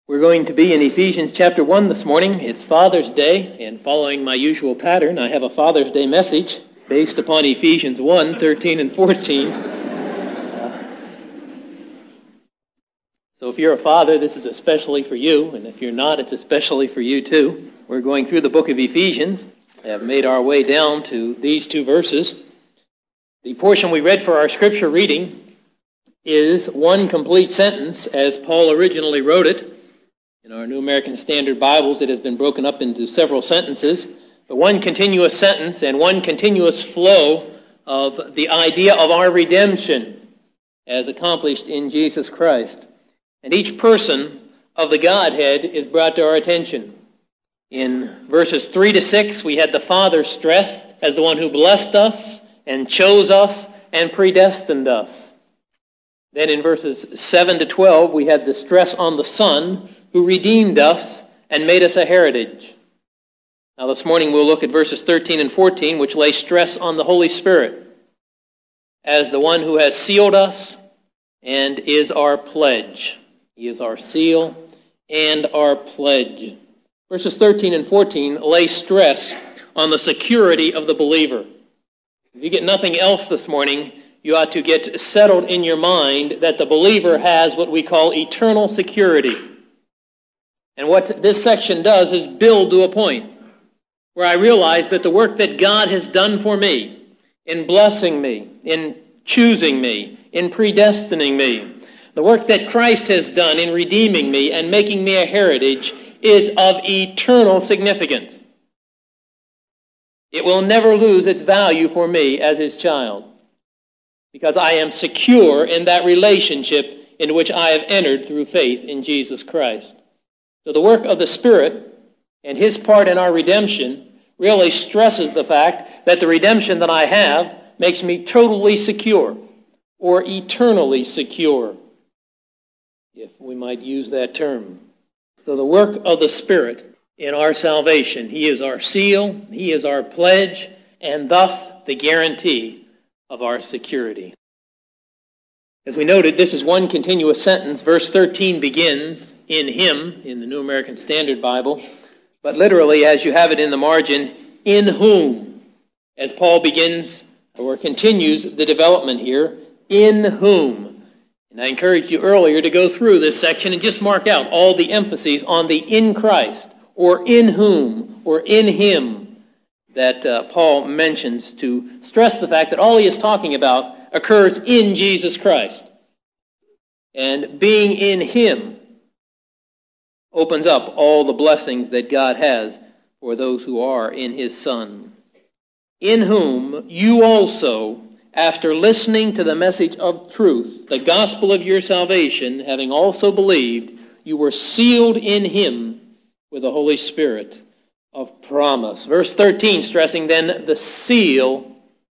We're going to be in Ephesians chapter 1 this morning. It's Father's Day, and following my usual pattern, I have a Father's Day message based upon Ephesians 1, 13 and 14. So if you're a father, this is especially for you, and if you're not, it's especially for you too. We're going through the book of Ephesians. I have made our way down to these two verses. The portion we read for our scripture reading is one complete sentence, as Paul originally wrote it. In our New American Standard Bibles, it has been broken up into several sentences, but one continuous sentence and one continuous flow of the idea of our redemption as accomplished in Jesus Christ. And each person of the Godhead is brought to our attention. In verses 3 to 6, we had the Father stressed as the one who blessed us and chose us and predestined us. Then in verses 7 to 12, we had the stress on the Son, who redeemed us and made us a heritage. Now this morning we'll look at verses 13 and 14, which lay stress on the Holy Spirit as the one who has sealed us and is our pledge. He is our seal and our pledge. Verses 13 and 14 lay stress on the security of the believer. If you get nothing else this morning, you ought to get settled in your mind that the believer has what we call eternal security. And what this section does is build to a point where I realize that the work that God has done for me, in blessing me, in choosing me, in predestining me, the work that Christ has done in redeeming me and making me a heritage is of eternal significance. It will never lose its value for me as his child, because I am secure in that relationship into which I have entered through faith in Jesus Christ. So the work of the Spirit and his part in our redemption really stresses the fact that the redemption that I have makes me totally secure or eternally secure, if we might use that term. So the work of the Spirit in our salvation, he is our seal, he is our pledge, and thus the guarantee of our security. As we noted, this is one continuous sentence. Verse 13 begins, in him, in the New American Standard Bible, but literally, as you have it in the margin, in whom, as Paul begins or continues the development here, in whom. And I encouraged you earlier to go through this section and just mark out all the emphases on the in Christ, or in whom, or in him, that Paul mentions to stress the fact that all he is talking about occurs in Jesus Christ. And being in him opens up all the blessings that God has for those who are in his Son. In whom you also, after listening to the message of truth, the gospel of your salvation, having also believed, you were sealed in him with the Holy Spirit of promise. Verse 13 stressing then the seal,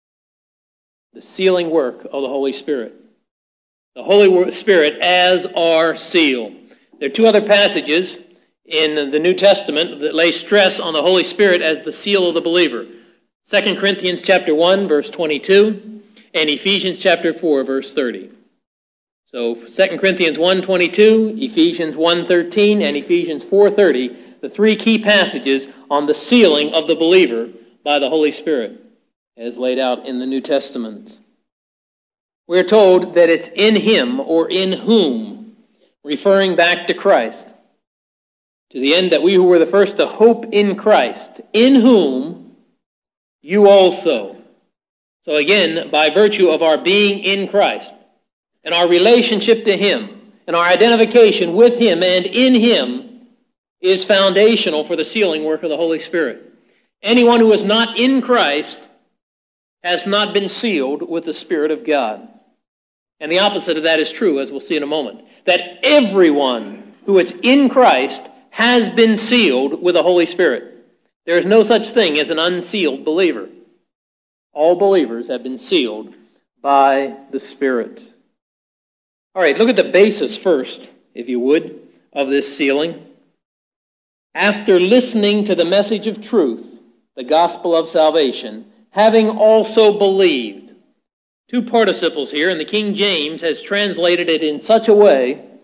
the sealing work of the Holy Spirit. The Holy Spirit as our seal. There are two other passages in the New Testament that lay stress on the Holy Spirit as the seal of the believer. 2 Corinthians chapter 1, verse 22, and Ephesians chapter 4, verse 30. So 2 Corinthians 1:22, Ephesians 1:13, and Ephesians 4:30, the three key passages on the sealing of the believer by the Holy Spirit, as laid out in the New Testament. We're told that it's in him or in whom, referring back to Christ, to the end that we who were the first to hope in Christ, in whom you also. So again, by virtue of our being in Christ and our relationship to him and our identification with him and in him is foundational for the sealing work of the Holy Spirit. Anyone who is not in Christ has not been sealed with the Spirit of God. And the opposite of that is true, as we'll see in a moment. That everyone who is in Christ has been sealed with the Holy Spirit. There is no such thing as an unsealed believer. All believers have been sealed by the Spirit. All right, look at the basis first, if you would, of this sealing. After listening to the message of truth, the gospel of salvation, having also believed. Two participles here, and the King James has translated it in such a way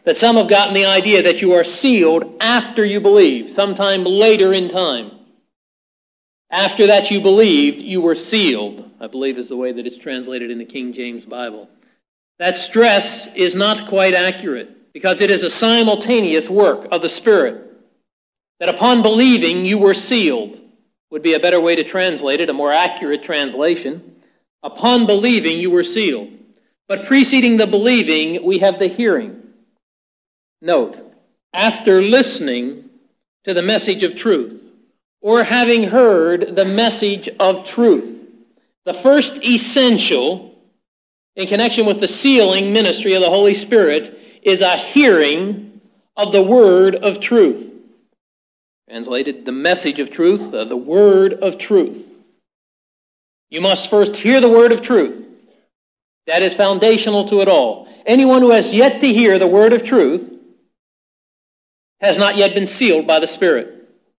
that some have gotten the idea that you are sealed after you believe, sometime later in time. After that you believed, you were sealed, I believe is the way that it's translated in the King James Bible. That stress is not quite accurate, because it is a simultaneous work of the Spirit. That upon believing, you were sealed, would be a better way to translate it, a more accurate translation. Upon believing, you were sealed. But preceding the believing, we have the hearing. Note, after listening to the message of truth, or having heard the message of truth, the first essential in connection with the sealing ministry of the Holy Spirit is a hearing of the word of truth. Translated, the message of truth, the word of truth. You must first hear the word of truth. That is foundational to it all. Anyone who has yet to hear the word of truth has not yet been sealed by the Spirit.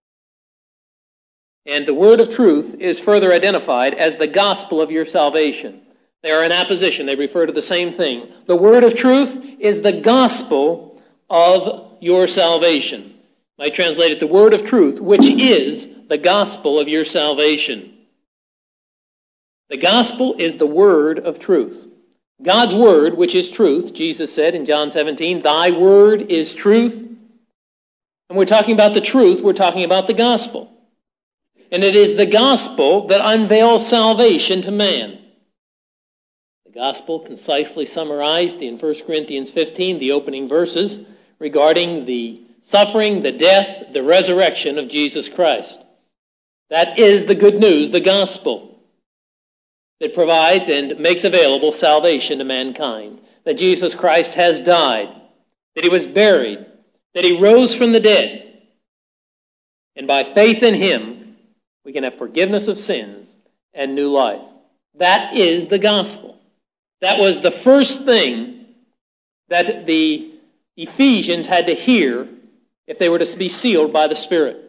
And the word of truth is further identified as the gospel of your salvation. They are in apposition. They refer to the same thing. The word of truth is the gospel of your salvation. I translate it the word of truth, which is the gospel of your salvation. The gospel is the word of truth. God's word, which is truth, Jesus said in John 17, thy word is truth. And we're talking about the truth, we're talking about the gospel. And it is the gospel that unveils salvation to man. The gospel concisely summarized in 1 Corinthians 15, the opening verses, regarding the suffering, the death, the resurrection of Jesus Christ. That is the good news, the gospel, that provides and makes available salvation to mankind. That Jesus Christ has died, that he was buried, that he rose from the dead, and by faith in him, we can have forgiveness of sins and new life. That is the gospel. That was the first thing that the Ephesians had to hear if they were to be sealed by the Spirit.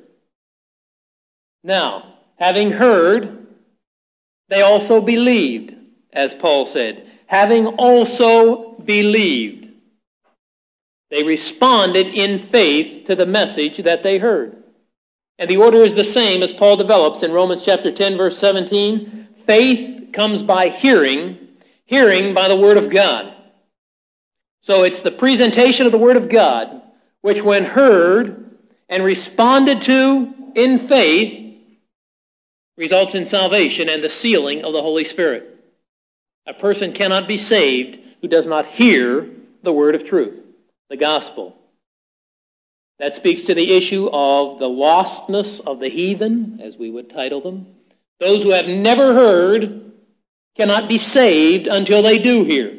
Now, having heard, they also believed, as Paul said. Having also believed, they responded in faith to the message that they heard. And the order is the same as Paul develops in Romans chapter 10, verse 17. Faith comes by hearing, hearing by the word of God. So it's the presentation of the word of God, which when heard and responded to in faith, results in salvation and the sealing of the Holy Spirit. A person cannot be saved who does not hear the word of truth, the gospel. That speaks to the issue of the lostness of the heathen, as we would title them. Those who have never heard cannot be saved until they do hear.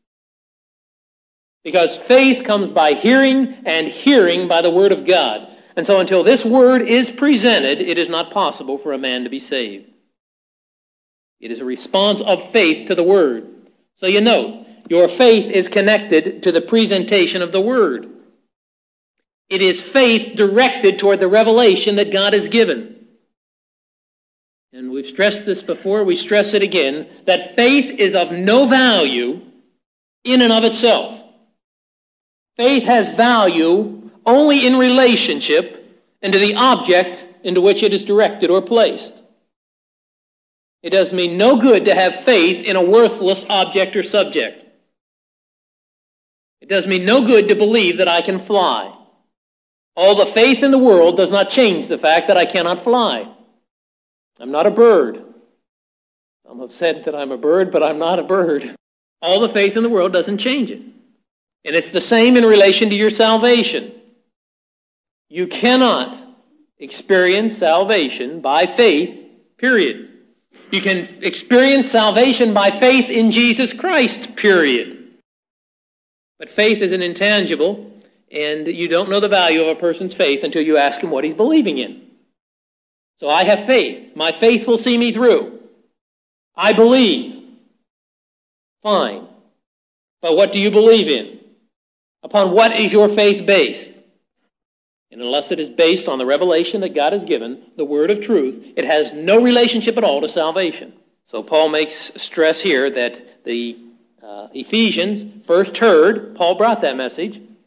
Because faith comes by hearing, and hearing by the word of God. And so until this word is presented, it is not possible for a man to be saved. It is a response of faith to the word. So you note, your faith is connected to the presentation of the word. It is faith directed toward the revelation that God has given. And we've stressed this before, we stress it again, that faith is of no value in and of itself. Faith has value only in relationship and to the object into which it is directed or placed. It does me no good to have faith in a worthless object or subject. It does me no good to believe that I can fly. All the faith in the world does not change the fact that I cannot fly. I'm not a bird. Some have said that I'm a bird, but I'm not a bird. All the faith in the world doesn't change it. And it's the same in relation to your salvation. You cannot experience salvation by faith, period. You can experience salvation by faith in Jesus Christ, period. But faith is an intangible, and you don't know the value of a person's faith until you ask him what he's believing in. So I have faith. My faith will see me through. I believe. Fine. But what do you believe in? Upon what is your faith based? And unless it is based on the revelation that God has given, the word of truth, it has no relationship at all to salvation. So Paul makes stress here that the Ephesians first heard, Paul brought that message,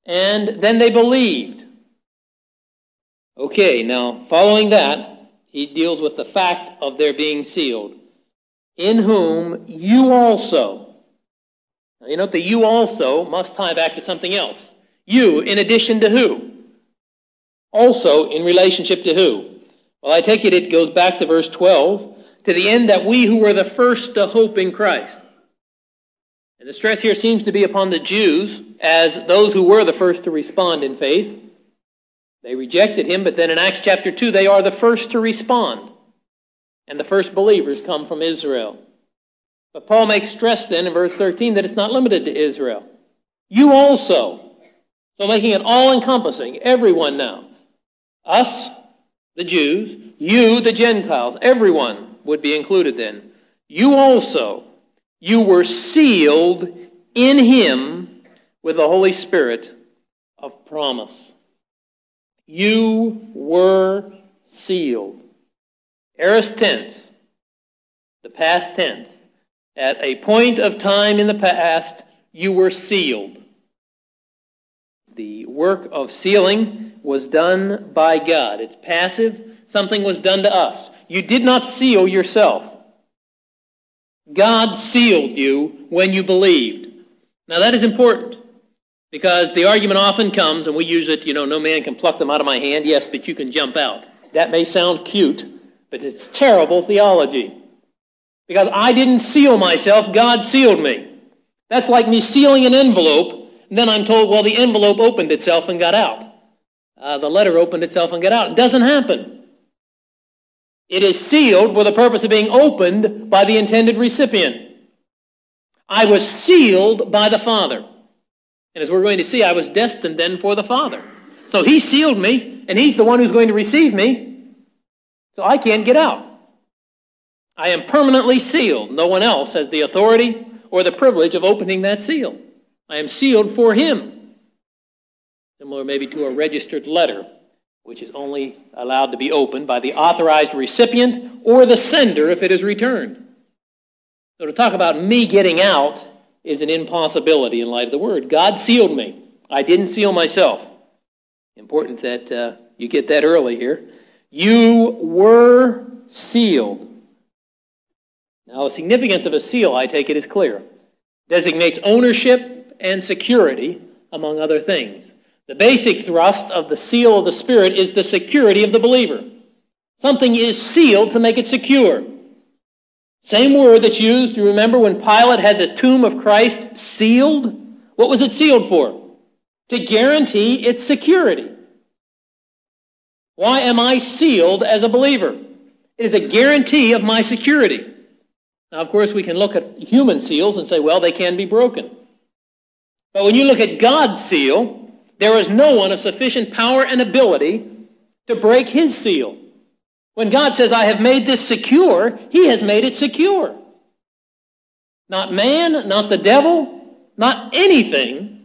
and then they believed. Okay, now following that, he deals with the fact of their being sealed. In whom you also. Now, you note the you also must tie back to something else. You, in addition to who? Also, in relationship to who? Well, I take it goes back to verse 12, to the end that we who were the first to hope in Christ. And the stress here seems to be upon the Jews as those who were the first to respond in faith. They rejected him, but then in Acts chapter 2, they are the first to respond. And the first believers come from Israel. But Paul makes stress then in verse 13 that it's not limited to Israel. You also. So making it all-encompassing, everyone now. Us, the Jews, you, the Gentiles, everyone would be included then. You also, you were sealed in him with the Holy Spirit of promise. You were sealed. Aorist tense, the past tense. At a point of time in the past, you were sealed. The work of sealing was done by God. It's passive. Something was done to us. You did not seal yourself. God sealed you when you believed. Now that is important because the argument often comes, and we use it, no man can pluck them out of my hand. Yes, but you can jump out. That may sound cute, but it's terrible theology. Because I didn't seal myself, God sealed me. That's like me sealing an envelope, and then I'm told, well, the envelope opened itself and got out. The letter opened itself and got out. It doesn't happen. It is sealed for the purpose of being opened by the intended recipient. I was sealed by the Father. And as we're going to see, I was destined then for the Father. So he sealed me, and he's the one who's going to receive me. So I can't get out. I am permanently sealed. No one else has the authority or the privilege of opening that seal. I am sealed for him. Similar maybe to a registered letter, which is only allowed to be opened by the authorized recipient or the sender if it is returned. So to talk about me getting out is an impossibility in light of the word. God sealed me. I didn't seal myself. Important that you get that early here. You were sealed. Now, the significance of a seal, I take it, is clear. Designates ownership and security, among other things. The basic thrust of the seal of the Spirit is the security of the believer. Something is sealed to make it secure. Same word that's used, you remember when Pilate had the tomb of Christ sealed? What was it sealed for? To guarantee its security. Why am I sealed as a believer? It is a guarantee of my security. Now, of course, we can look at human seals and say, well, they can be broken. But when you look at God's seal, there is no one of sufficient power and ability to break his seal. When God says, I have made this secure, he has made it secure. Not man, not the devil, not anything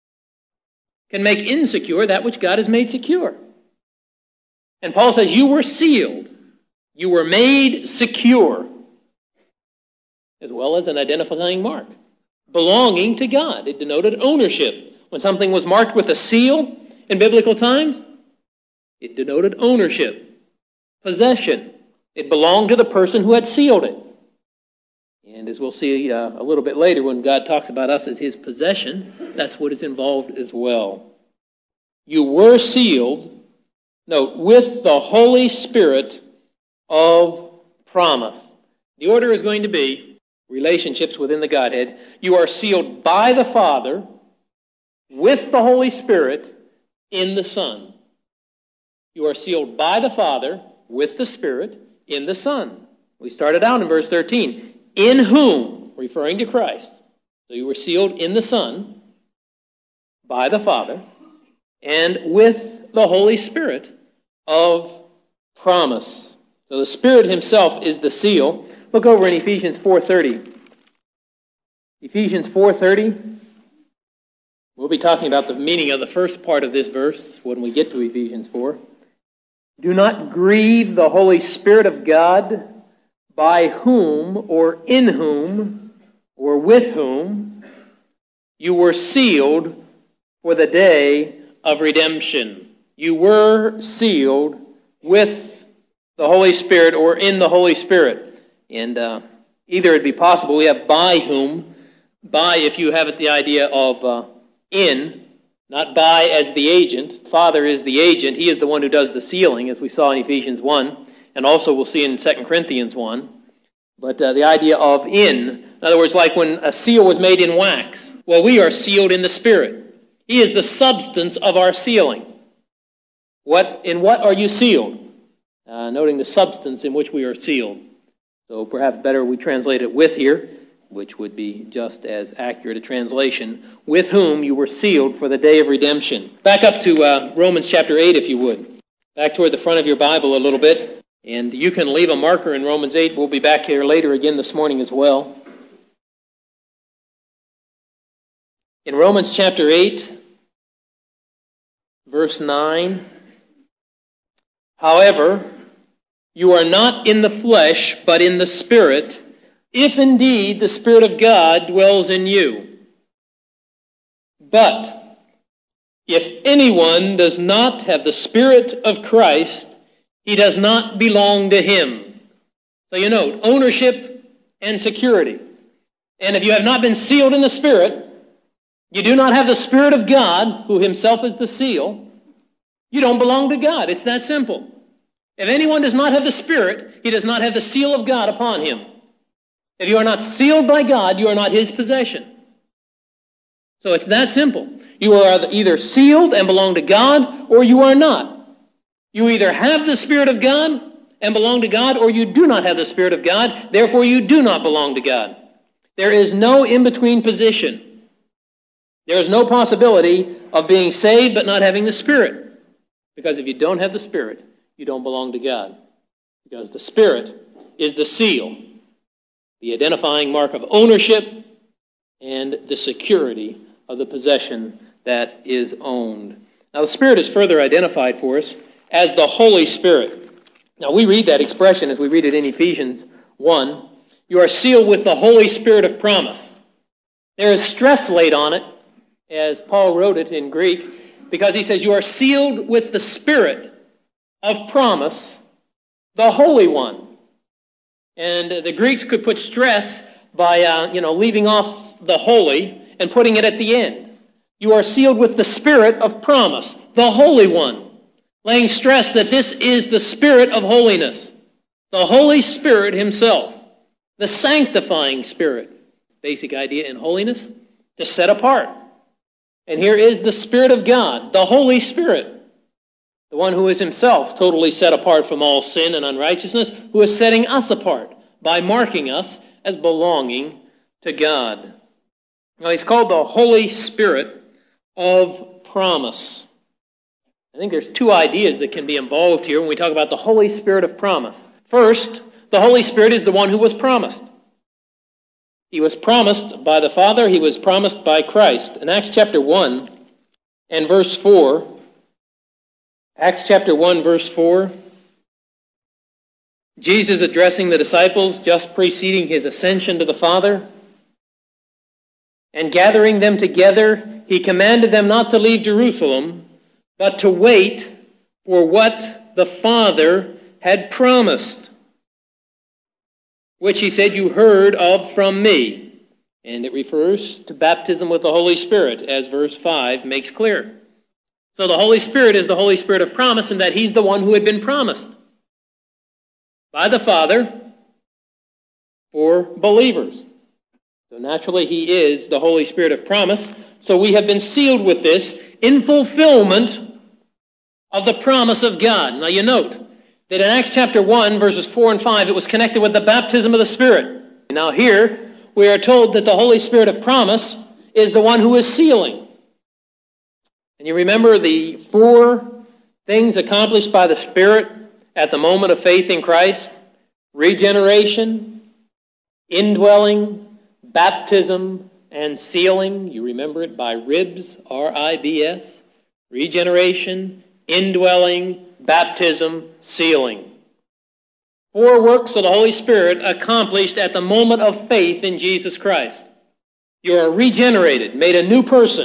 can make insecure that which God has made secure. And Paul says, you were sealed. You were made secure, as well as an identifying mark, belonging to God. It denoted ownership. When something was marked with a seal in biblical times, it denoted ownership, possession. It belonged to the person who had sealed it. And as we'll see a little bit later when God talks about us as his possession, that's what is involved as well. You were sealed, note, with the Holy Spirit of promise. The order is going to be relationships within the Godhead. You are sealed by the Father with the Holy Spirit in the Son. You are sealed by the Father with the Spirit in the Son. We started out in verse 13. In whom, referring to Christ. So you were sealed in the Son by the Father and with the Holy Spirit of promise. So the Spirit himself is the seal. Look over in Ephesians 4:30. Ephesians 4:30. We'll be talking about the meaning of the first part of this verse when we get to Ephesians 4. Do not grieve the Holy Spirit of God, by whom or in whom or with whom you were sealed for the day of redemption. You were sealed with the Holy Spirit or in the Holy Spirit. And either it'd be possible, we have by whom. By, if you have it, the idea of in, not by as the agent. Father is the agent. He is the one who does the sealing, as we saw in Ephesians 1, and also we'll see in 2 Corinthians 1. But the idea of in other words, like when a seal was made in wax. Well, we are sealed in the Spirit. He is the substance of our sealing. In what are you sealed? Noting the substance in which we are sealed. So perhaps better we translate it with here, which would be just as accurate a translation. With whom you were sealed for the day of redemption. Back up to Romans chapter 8, if you would. Back toward the front of your Bible a little bit. And you can leave a marker in Romans 8. We'll be back here later again this morning as well. In Romans chapter 8, verse 9, however, you are not in the flesh, but in the Spirit, if indeed the Spirit of God dwells in you. But if anyone does not have the Spirit of Christ, he does not belong to him. So you note, ownership and security. And if you have not been sealed in the Spirit, you do not have the Spirit of God, who himself is the seal, you don't belong to God. It's that simple. If anyone does not have the Spirit, he does not have the seal of God upon him. If you are not sealed by God, you are not his possession. So it's that simple. You are either sealed and belong to God, or you are not. You either have the Spirit of God and belong to God, or you do not have the Spirit of God, therefore you do not belong to God. There is no in-between position. There is no possibility of being saved but not having the Spirit. Because if you don't have the Spirit, you don't belong to God. Because the Spirit is the seal, the identifying mark of ownership, and the security of the possession that is owned. Now the Spirit is further identified for us as the Holy Spirit. Now we read that expression as we read it in Ephesians 1. You are sealed with the Holy Spirit of promise. There is stress laid on it, as Paul wrote it in Greek, because he says you are sealed with the Spirit of promise, the Holy One. And the Greeks could put stress by leaving off the holy and putting it at the end. You are sealed with the Spirit of promise, the Holy One, laying stress that this is the Spirit of holiness, the Holy Spirit himself, the sanctifying Spirit. Basic idea in holiness, to set apart. And here is the Spirit of God, the Holy Spirit, the one who is himself totally set apart from all sin and unrighteousness, who is setting us apart by marking us as belonging to God. Now he's called the Holy Spirit of promise. I think there's two ideas that can be involved here when we talk about the Holy Spirit of promise. First, the Holy Spirit is the one who was promised. He was promised by the Father. He was promised by Christ. In Acts chapter 1 and verse 4, Acts chapter 1 verse 4, Jesus addressing the disciples just preceding his ascension to the Father, and gathering them together, he commanded them not to leave Jerusalem, but to wait for what the Father had promised, which he said, you heard of from me. And it refers to baptism with the Holy Spirit, as verse 5 makes clear. So the Holy Spirit is the Holy Spirit of promise, in that he's the one who had been promised by the Father for believers. So naturally he is the Holy Spirit of promise. So we have been sealed with this in fulfillment of the promise of God. Now you note that in Acts chapter 1, verses 4 and 5, it was connected with the baptism of the Spirit. Now here, we are told that the Holy Spirit of promise is the one who is sealing. And you remember the 4 things accomplished by the Spirit at the moment of faith in Christ? Regeneration, indwelling, baptism, and sealing. You remember it by ribs, R-I-B-S. Regeneration, indwelling, baptism, sealing. 4 works of the Holy Spirit accomplished at the moment of faith in Jesus Christ. You are regenerated, made a new person,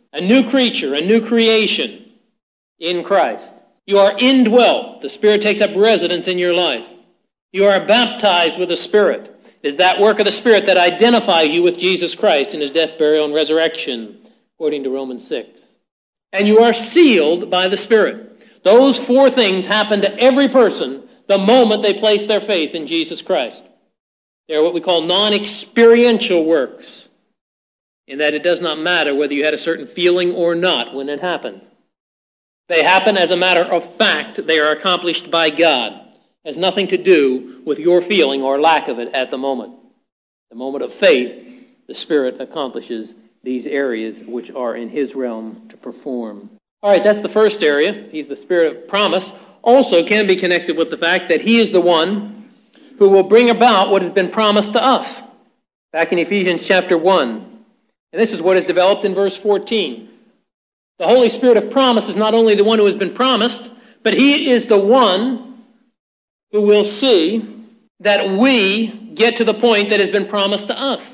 a new creature, a new creation in Christ. You are indwelt. The Spirit takes up residence in your life. You are baptized with the Spirit. It is that work of the Spirit that identifies you with Jesus Christ in his death, burial, and resurrection, according to Romans 6. And you are sealed by the Spirit. Those four things happen to every person the moment they place their faith in Jesus Christ. They are what we call non-experiential works, in that it does not matter whether you had a certain feeling or not when it happened. They happen as a matter of fact. They are accomplished by God. It has nothing to do with your feeling or lack of it at the moment. The moment of faith, the Spirit accomplishes these areas which are in his realm to perform. All right, that's the first area. He's the Spirit of promise. Also can be connected with the fact that he is the one who will bring about what has been promised to us. Back in Ephesians chapter 1. And this is what is developed in verse 14. The Holy Spirit of promise is not only the one who has been promised, but he is the one who will see that we get to the point that has been promised to us.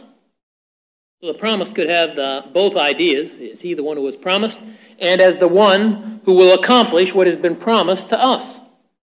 So the promise could have both ideas. Is he the one who was promised? And as the one who will accomplish what has been promised to us.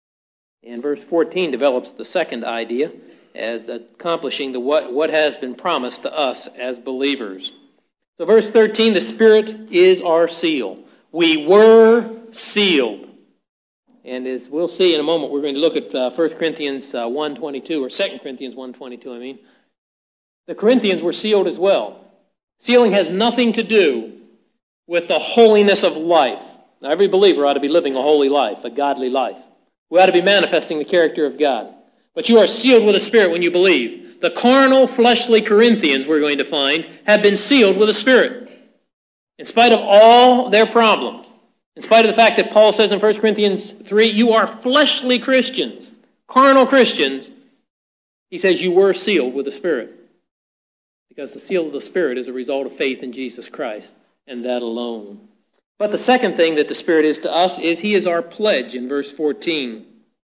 And verse 14 develops the second idea as accomplishing what has been promised to us as believers. So verse 13, the Spirit is our seal. We were sealed. And as we'll see in a moment, we're going to look at 1 Corinthians 1:22, or 2 Corinthians 1:22, I mean. The Corinthians were sealed as well. Sealing has nothing to do with the holiness of life. Now, every believer ought to be living a holy life, a godly life. We ought to be manifesting the character of God. But you are sealed with the Spirit when you believe. The carnal, fleshly Corinthians, we're going to find, have been sealed with the Spirit. In spite of all their problems, in spite of the fact that Paul says in 1 Corinthians 3, you are fleshly Christians, carnal Christians, he says you were sealed with the Spirit. Because the seal of the Spirit is a result of faith in Jesus Christ, and that alone. But the second thing that the Spirit is to us is he is our pledge in verse 14.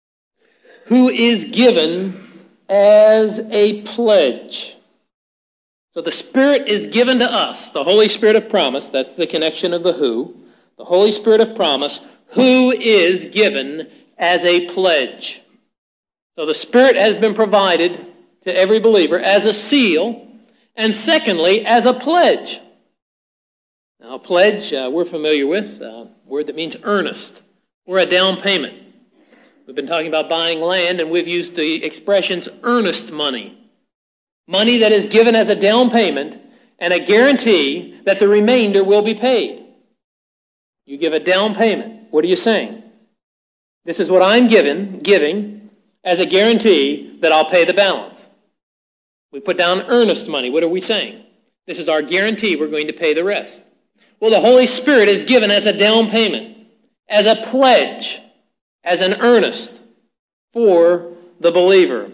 Who is given as a pledge. So the Spirit is given to us, the Holy Spirit of promise, that's the connection of the who, the Holy Spirit of promise, who is given as a pledge. So the Spirit has been provided to every believer as a seal, and secondly, as a pledge. Now, a pledge, we're familiar with, a word that means earnest, or a down payment. We've been talking about buying land, and we've used the expressions earnest money. Money that is given as a down payment and a guarantee that the remainder will be paid. You give a down payment. What are you saying? This is what I'm giving as a guarantee that I'll pay the balance. We put down earnest money. What are we saying? This is our guarantee we're going to pay the rest. Well, the Holy Spirit is given as a down payment, as a pledge, as an earnest for the believer.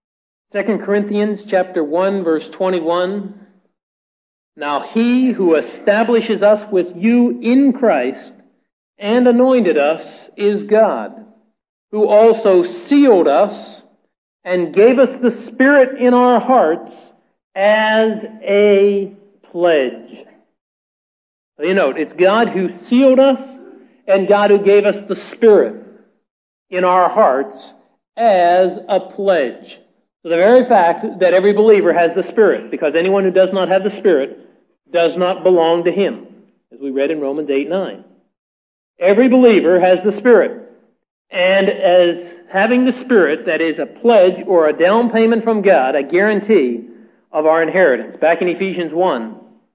2 Corinthians chapter 1, verse 21. Now he who establishes us with you in Christ and anointed us is God, who also sealed us and gave us the Spirit in our hearts as a pledge. So you note, it's God who sealed us and God who gave us the Spirit in our hearts as a pledge. So the very fact that every believer has the Spirit, because anyone who does not have the Spirit does not belong to him, as we read in Romans 8:9. Every believer has the Spirit. And as having the Spirit, that is a pledge or a down payment from God, a guarantee of our inheritance. Back in Ephesians 1,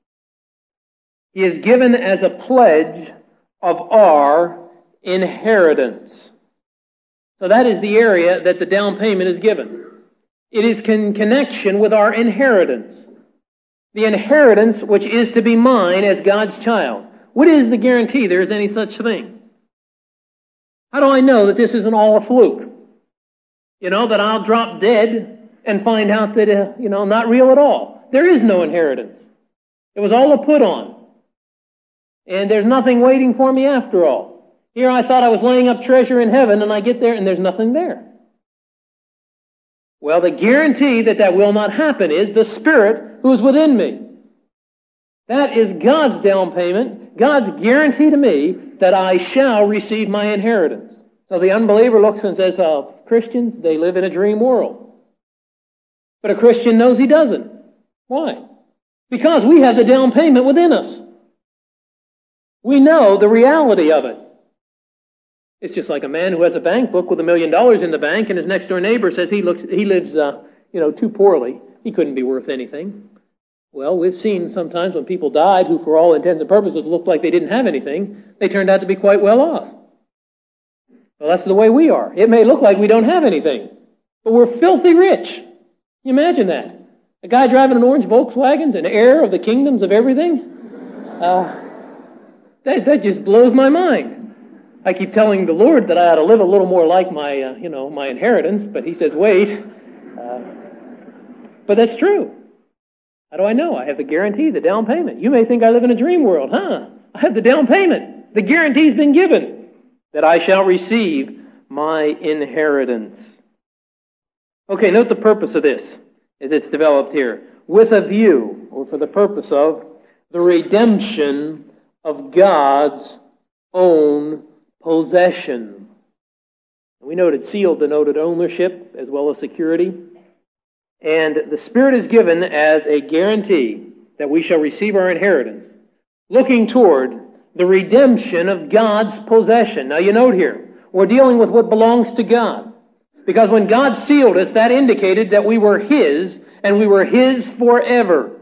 he is given as a pledge of our inheritance. So that is the area that the down payment is given. It is in connection with our inheritance. The inheritance which is to be mine as God's child. What is the guarantee there is any such thing? How do I know that this isn't all a fluke? That I'll drop dead and find out that, not real at all. There is no inheritance. It was all a put on. And there's nothing waiting for me after all. Here I thought I was laying up treasure in heaven, and I get there and there's nothing there. Well, the guarantee that will not happen is the Spirit who is within me. That is God's down payment, God's guarantee to me that I shall receive my inheritance. So the unbeliever looks and says, Christians, they live in a dream world. But a Christian knows he doesn't. Why? Because we have the down payment within us. We know the reality of it. It's just like a man who has a bank book with $1 million in the bank, and his next door neighbor says he lives too poorly. He couldn't be worth anything. Well, we've seen sometimes when people died who, for all intents and purposes, looked like they didn't have anything, they turned out to be quite well off. Well, that's the way we are. It may look like we don't have anything, but we're filthy rich. Can you imagine that? A guy driving an orange Volkswagen's an heir of the kingdoms of everything? That just blows my mind. I keep telling the Lord that I ought to live a little more like my my inheritance, but He says, wait. But that's true. How do I know? I have the guarantee, the down payment. You may think I live in a dream world, I have the down payment. The guarantee's been given that I shall receive my inheritance. Okay, note the purpose of this as it's developed here. With a view, or for the purpose of, the redemption of God's own possession. We noted sealed denoted ownership as well as security. And the Spirit is given as a guarantee that we shall receive our inheritance, looking toward the redemption of God's possession. Now you note here, we're dealing with what belongs to God. Because when God sealed us, that indicated that we were His, and we were His forever.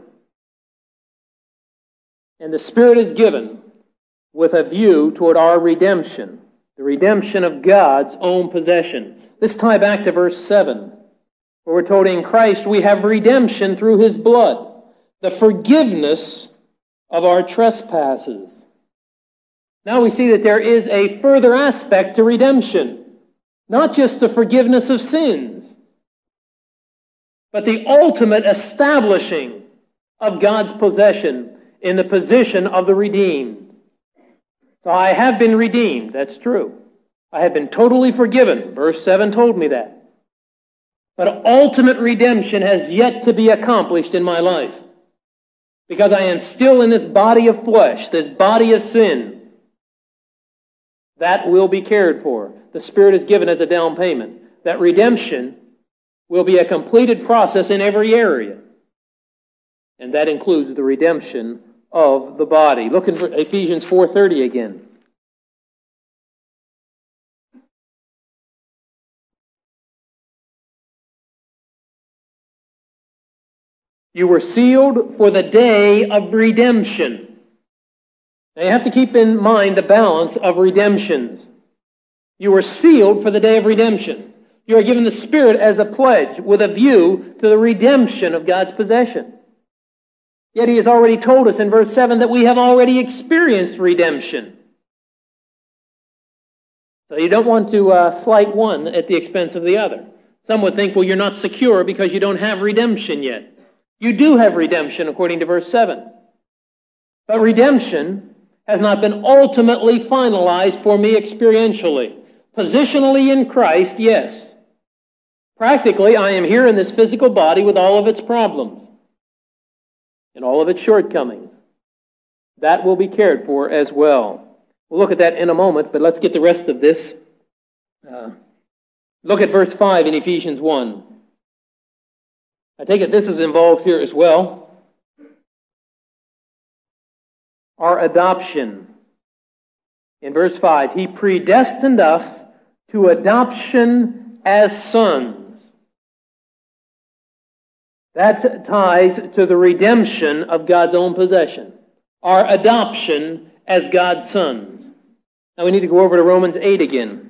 And the Spirit is given with a view toward our redemption, the redemption of God's own possession. Let's tie back to verse 7, where we're told in Christ we have redemption through His blood, the forgiveness of our trespasses. Now we see that there is a further aspect to redemption, not just the forgiveness of sins, but the ultimate establishing of God's possession in the position of the redeemed. So I have been redeemed, that's true. I have been totally forgiven, verse 7 told me that. But ultimate redemption has yet to be accomplished in my life, because I am still in this body of flesh, this body of sin. That will be cared for. The Spirit is given as a down payment. That redemption will be a completed process in every area. And that includes the redemption of the body. Look at Ephesians 4:30 again. You were sealed for the day of redemption. Now you have to keep in mind the balance of redemptions. You were sealed for the day of redemption. You are given the Spirit as a pledge with a view to the redemption of God's possession. Yet He has already told us in verse 7 that we have already experienced redemption. So you don't want to slight one at the expense of the other. Some would think, well, you're not secure because you don't have redemption yet. You do have redemption according to verse 7. But redemption has not been ultimately finalized for me experientially. Positionally in Christ, yes. Practically, I am here in this physical body with all of its problems and all of its shortcomings. That will be cared for as well. We'll look at that in a moment, but let's get the rest of this. Look at verse 5 in Ephesians 1. I take it this is involved here as well. Our adoption. In verse 5, He predestined us to adoption as sons. That ties to the redemption of God's own possession. Our adoption as God's sons. Now we need to go over to Romans 8 again.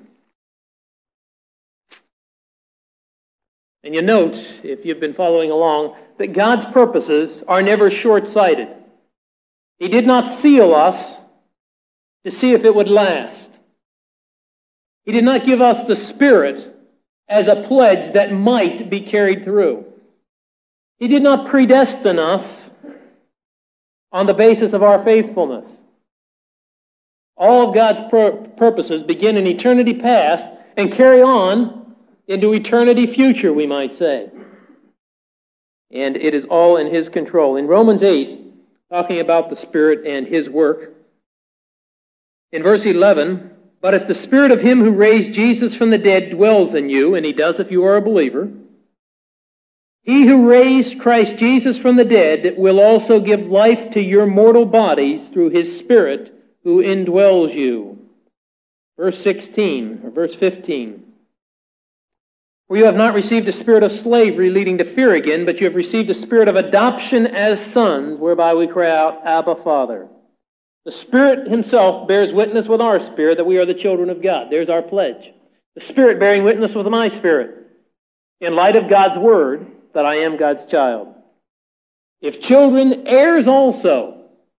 And you note, if you've been following along, that God's purposes are never short-sighted. He did not seal us to see if it would last. He did not give us the Spirit as a pledge that might be carried through. He did not predestine us on the basis of our faithfulness. All of God's purposes begin in eternity past and carry on into eternity future, we might say. And it is all in His control. In Romans 8, talking about the Spirit and His work. In verse 11, but if the Spirit of Him who raised Jesus from the dead dwells in you, and He does if you are a believer, He who raised Christ Jesus from the dead will also give life to your mortal bodies through His Spirit who indwells you. Verse 16, or verse 15. For you have not received a spirit of slavery leading to fear again, but you have received a spirit of adoption as sons, whereby we cry out, Abba, Father. The Spirit Himself bears witness with our spirit that we are the children of God. There's our pledge. The Spirit bearing witness with my spirit, in light of God's Word, that I am God's child. If children, heirs also,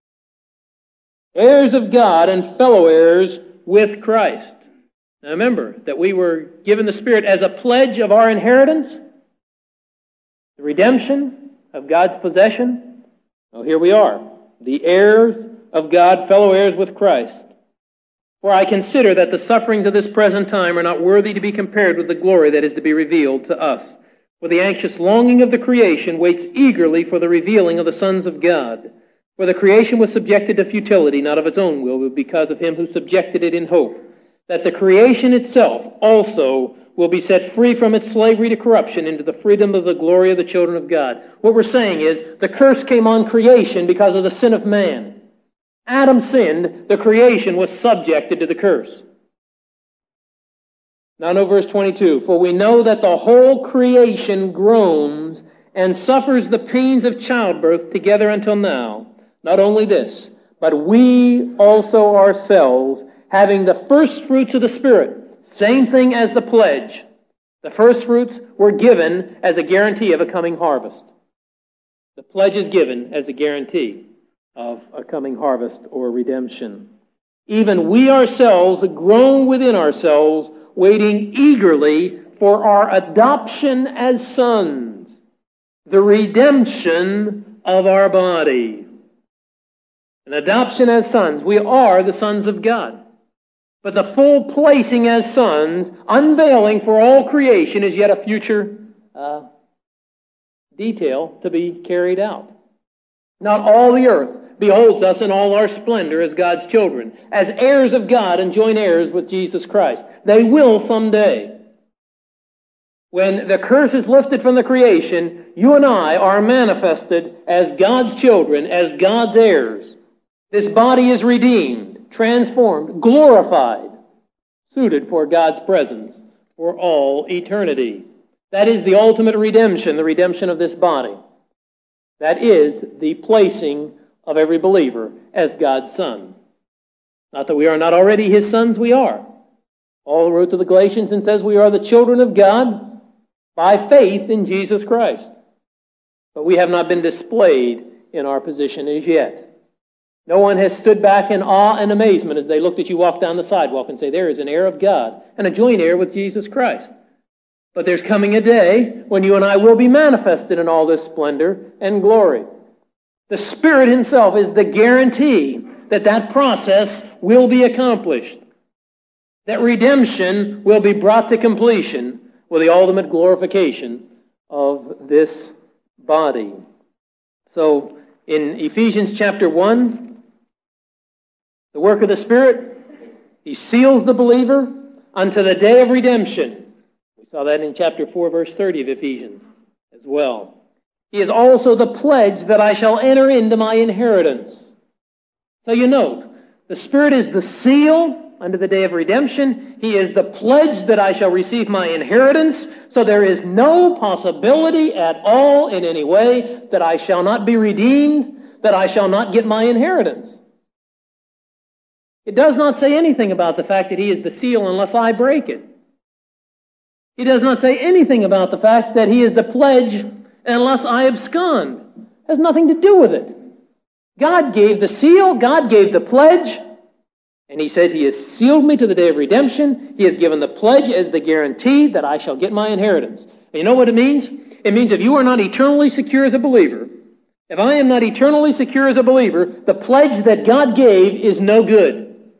heirs of God and fellow heirs with Christ. Now remember that we were given the Spirit as a pledge of our inheritance, the redemption of God's possession. Well, here we are, the heirs of God, fellow heirs with Christ. For I consider that the sufferings of this present time are not worthy to be compared with the glory that is to be revealed to us. For the anxious longing of the creation waits eagerly for the revealing of the sons of God. For the creation was subjected to futility, not of its own will, but because of Him who subjected it in hope, that the creation itself also will be set free from its slavery to corruption into the freedom of the glory of the children of God. What we're saying is, the curse came on creation because of the sin of man. Adam sinned, the creation was subjected to the curse. Now know verse 22. For we know that the whole creation groans and suffers the pains of childbirth together until now. Not only this, but we also ourselves, having the first fruits of the Spirit, same thing as the pledge. The first fruits were given as a guarantee of a coming harvest. The pledge is given as a guarantee of a coming harvest or redemption. Even we ourselves groan within ourselves, waiting eagerly for our adoption as sons, the redemption of our body. An adoption as sons. We are the sons of God. But the full placing as sons, unveiling for all creation, is yet a future detail to be carried out. Not all the earth beholds us in all our splendor as God's children, as heirs of God and joint heirs with Jesus Christ. They will someday. When the curse is lifted from the creation, you and I are manifested as God's children, as God's heirs. This body is redeemed, transformed, glorified, suited for God's presence for all eternity. That is the ultimate redemption, the redemption of this body. That is the placing of every believer as God's son. Not that we are not already His sons, we are. Paul wrote to the Galatians and says we are the children of God by faith in Jesus Christ. But we have not been displayed in our position as yet. No one has stood back in awe and amazement as they looked at you walk down the sidewalk and say, there is an heir of God and a joint heir with Jesus Christ. But there's coming a day when you and I will be manifested in all this splendor and glory. The Spirit Himself is the guarantee that that process will be accomplished. That redemption will be brought to completion with the ultimate glorification of this body. So, in Ephesians chapter 1, the work of the Spirit, He seals the believer unto the day of redemption. We saw that in chapter 4, verse 30 of Ephesians as well. He is also the pledge that I shall enter into my inheritance. So you note, the Spirit is the seal unto the day of redemption. He is the pledge that I shall receive my inheritance. So there is no possibility at all in any way that I shall not be redeemed, that I shall not get my inheritance. It does not say anything about the fact that He is the seal unless I break it. He does not say anything about the fact that He is the pledge unless I abscond. It has nothing to do with it. God gave the seal, God gave the pledge, and He said He has sealed me to the day of redemption. He has given the pledge as the guarantee that I shall get my inheritance. And you know what it means? It means if you are not eternally secure as a believer, if I am not eternally secure as a believer, the pledge that God gave is no good.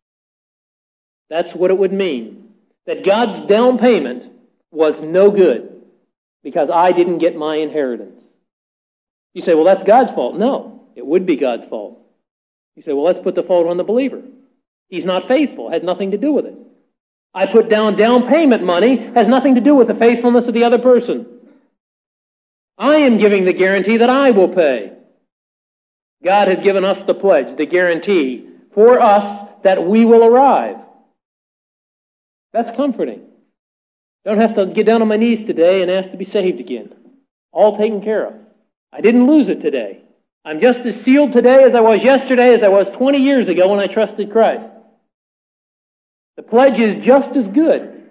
That's what it would mean. That God's down payment was no good because I didn't get my inheritance. You say, well, that's God's fault. No. It would be God's fault. You say, well, let's put the fault on the believer. He's not faithful. Had nothing to do with it. I put down payment money. Has nothing to do with the faithfulness of the other person. I am giving the guarantee that I will pay. God has given us the pledge, the guarantee for us that we will arrive. That's comforting. Don't have to get down on my knees today and ask to be saved again. All taken care of. I didn't lose it today. I'm just as sealed today as I was yesterday, as I was 20 years ago when I trusted Christ. The pledge is just as good.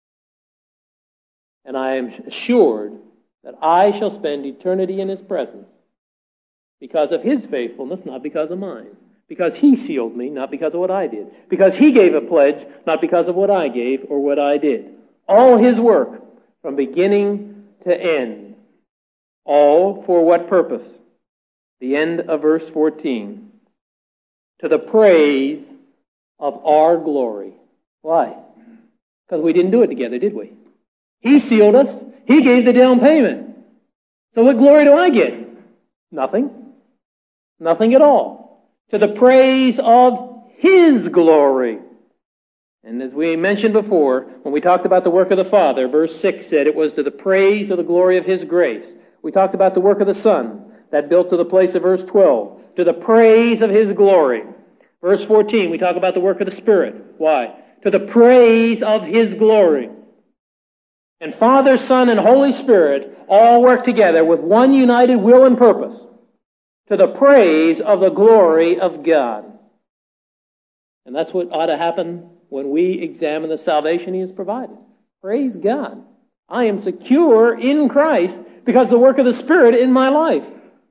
And I am assured that I shall spend eternity in His presence because of His faithfulness, not because of mine. Because He sealed me, not because of what I did. Because He gave a pledge, not because of what I gave or what I did. All His work, from beginning to end. All for what purpose? The end of verse 14. To the praise of our glory. Why? Because we didn't do it together, did we? He sealed us. He gave the down payment. So what glory do I get? Nothing. Nothing at all. To the praise of His glory. And as we mentioned before, when we talked about the work of the Father, verse 6 said it was to the praise of the glory of His grace. We talked about the work of the Son. That built to the place of verse 12. To the praise of His glory. Verse 14, we talk about the work of the Spirit. Why? To the praise of His glory. And Father, Son, and Holy Spirit all work together with one united will and purpose. To the praise of the glory of God. And that's what ought to happen when we examine the salvation He has provided. Praise God. I am secure in Christ because of the work of the Spirit in my life.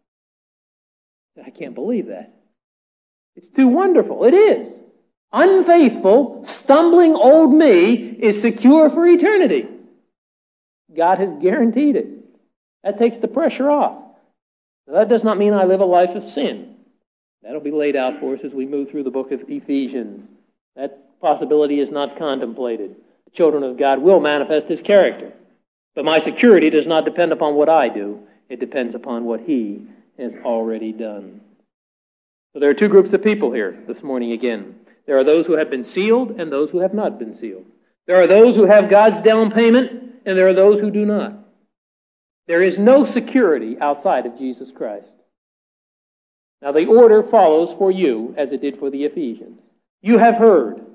I can't believe that. It's too wonderful. It is. Unfaithful, stumbling old me is secure for eternity. God has guaranteed it. That takes the pressure off. Now, that does not mean I live a life of sin. That'll be laid out for us as we move through the book of Ephesians. That possibility is not contemplated. The children of God will manifest His character. But my security does not depend upon what I do. It depends upon what He has already done. So there are two groups of people here this morning again. There are those who have been sealed and those who have not been sealed. There are those who have God's down payment and there are those who do not. There is no security outside of Jesus Christ. Now the order follows for you as it did for the Ephesians. You have heard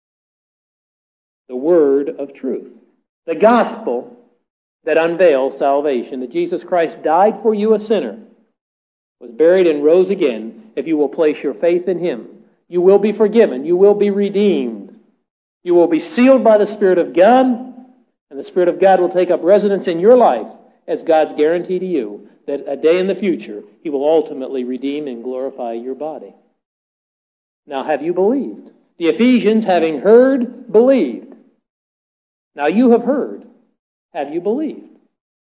the word of truth, the gospel that unveils salvation, that Jesus Christ died for you a sinner, was buried and rose again. If you will place your faith in Him, you will be forgiven. You will be redeemed. You will be sealed by the Spirit of God, and the Spirit of God will take up residence in your life as God's guarantee to you that a day in the future He will ultimately redeem and glorify your body. Now, have you believed? The Ephesians, having heard, believed. Now you have heard. Have you believed?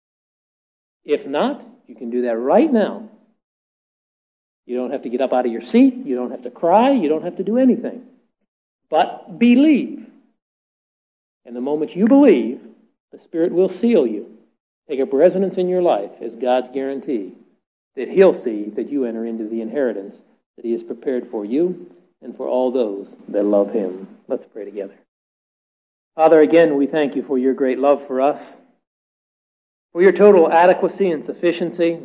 If not, you can do that right now. You don't have to get up out of your seat. You don't have to cry. You don't have to do anything. But believe. And the moment you believe, the Spirit will seal you. Take up residence in your life as God's guarantee that He'll see that you enter into the inheritance that He has prepared for you and for all those that love Him. Let's pray together. Father, again, we thank You for Your great love for us, for Your total adequacy and sufficiency.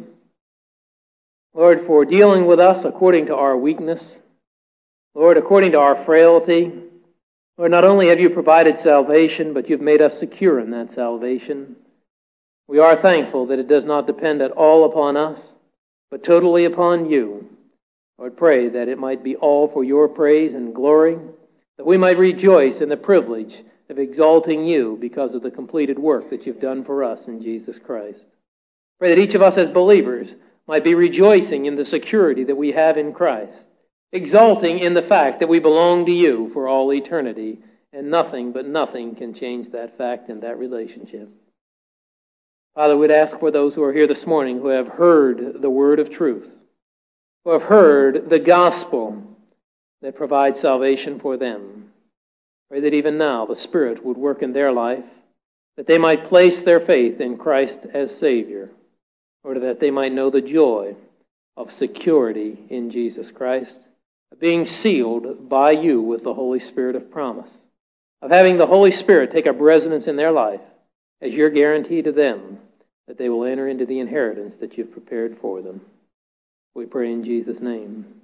Lord, for dealing with us according to our weakness. Lord, according to our frailty. Lord, not only have You provided salvation, but You've made us secure in that salvation. We are thankful that it does not depend at all upon us, but totally upon You. Lord, pray that it might be all for Your praise and glory, that we might rejoice in the privilege of exalting You because of the completed work that You've done for us in Jesus Christ. Pray that each of us as believers might be rejoicing in the security that we have in Christ, exulting in the fact that we belong to You for all eternity, and nothing but nothing can change that fact and that relationship. Father, we'd ask for those who are here this morning who have heard the word of truth, who have heard the gospel that provides salvation for them. Pray that even now the Spirit would work in their life, that they might place their faith in Christ as Savior, or that they might know the joy of security in Jesus Christ, of being sealed by you with the Holy Spirit of promise, of having the Holy Spirit take up residence in their life as your guarantee to them that they will enter into the inheritance that you've prepared for them. We pray in Jesus' name.